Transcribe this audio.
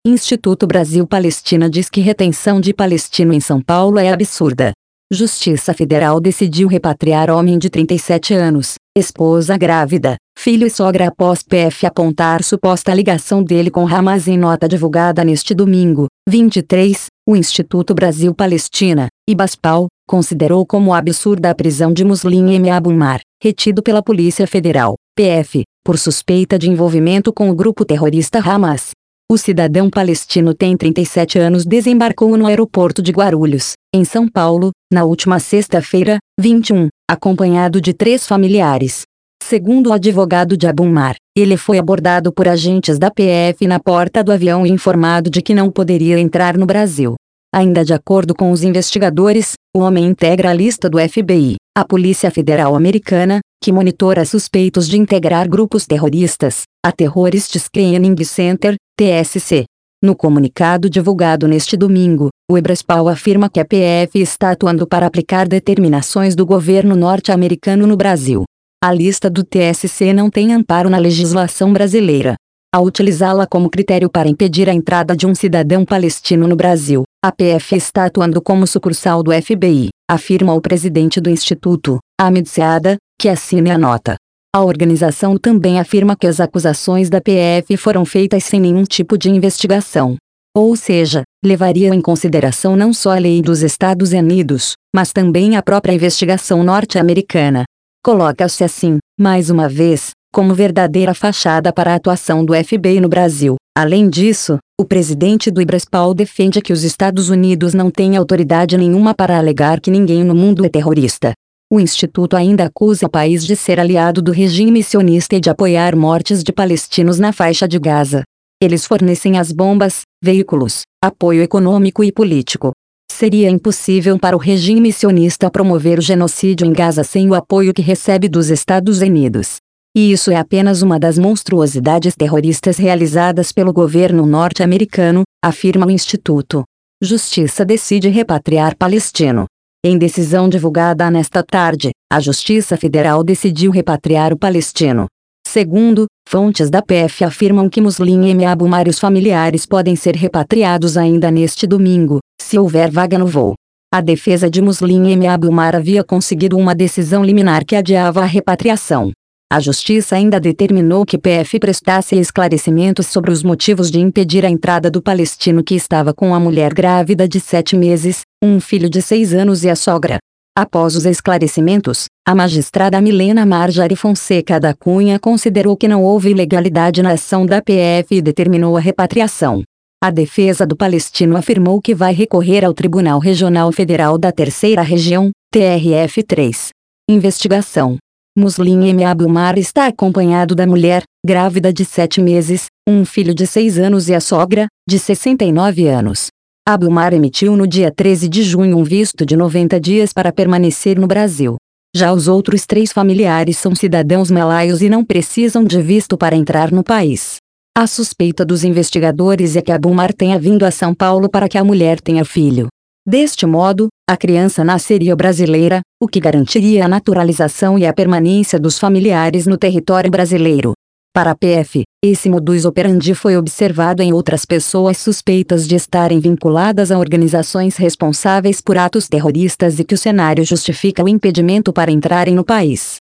Instituto Brasil-Palestina diz que retenção de palestino em São Paulo é absurda. Justiça Federal decidiu repatriar homem de 37 anos, esposa grávida, filho e sogra após PF apontar suposta ligação dele com Hamas em nota divulgada neste domingo, 23, o Instituto Brasil-Palestina, IBASPAL, considerou como absurda a prisão de Muslim M. Abu Omar, retido pela Polícia Federal, PF, por suspeita de envolvimento com o grupo terrorista Hamas. O cidadão palestino tem 37 anos, desembarcou no aeroporto de Guarulhos, em São Paulo, na última sexta-feira, 21, acompanhado de 3 familiares. Segundo o advogado de Abu Omar, ele foi abordado por agentes da PF na porta do avião e informado de que não poderia entrar no Brasil. Ainda de acordo com os investigadores, o homem integra a lista do FBI, a Polícia Federal Americana, que monitora suspeitos de integrar grupos terroristas, a Terrorist Screening Center, TSC. No comunicado divulgado neste domingo, o IBASPAL afirma que a PF está atuando para aplicar determinações do governo norte-americano no Brasil. A lista do TSC não tem amparo na legislação brasileira. Ao utilizá-la como critério para impedir a entrada de um cidadão palestino no Brasil, a PF está atuando como sucursal do FBI, afirma o presidente do Instituto, Hamid Saada, que assina a nota. A organização também afirma que as acusações da PF foram feitas sem nenhum tipo de investigação. Ou seja, levariam em consideração não só a lei dos Estados Unidos, mas também a própria investigação norte-americana. Coloca-se assim, mais uma vez, como verdadeira fachada para a atuação do FBI no Brasil. Além disso, o presidente do IBASPAL defende que os Estados Unidos não têm autoridade nenhuma para alegar que ninguém no mundo é terrorista. O Instituto ainda acusa o país de ser aliado do regime sionista e de apoiar mortes de palestinos na faixa de Gaza. Eles fornecem as bombas, veículos, apoio econômico e político. Seria impossível para o regime sionista promover o genocídio em Gaza sem o apoio que recebe dos Estados Unidos. E isso é apenas uma das monstruosidades terroristas realizadas pelo governo norte-americano, afirma o Instituto. Justiça decide repatriar palestino. Em decisão divulgada nesta tarde, a Justiça Federal decidiu repatriar o palestino. Segundo, fontes da PF afirmam que Muslim M. Abu Omar e os familiares podem ser repatriados ainda neste domingo, se houver vaga no voo. A defesa de Muslim M. Abu Omar havia conseguido uma decisão liminar que adiava a repatriação. A Justiça ainda determinou que PF prestasse esclarecimentos sobre os motivos de impedir a entrada do palestino que estava com a mulher grávida de 7 meses, um filho de 6 anos e a sogra. Após os esclarecimentos, a magistrada Milena Marjari Fonseca da Cunha considerou que não houve ilegalidade na ação da PF e determinou a repatriação. A defesa do palestino afirmou que vai recorrer ao Tribunal Regional Federal da Terceira Região, TRF3. Investigação. Muslim M. Abu Omar está acompanhado da mulher, grávida de 7 meses, um filho de 6 anos e a sogra, de 69 anos. Abu Omar emitiu no dia 13 de junho um visto de 90 dias para permanecer no Brasil. Já os outros 3 familiares são cidadãos malaios e não precisam de visto para entrar no país. A suspeita dos investigadores é que Abu Omar tenha vindo a São Paulo para que a mulher tenha filho. Deste modo, a criança nasceria brasileira, o que garantiria a naturalização e a permanência dos familiares no território brasileiro. Para a PF, esse modus operandi foi observado em outras pessoas suspeitas de estarem vinculadas a organizações responsáveis por atos terroristas e que o cenário justifica o impedimento para entrarem no país.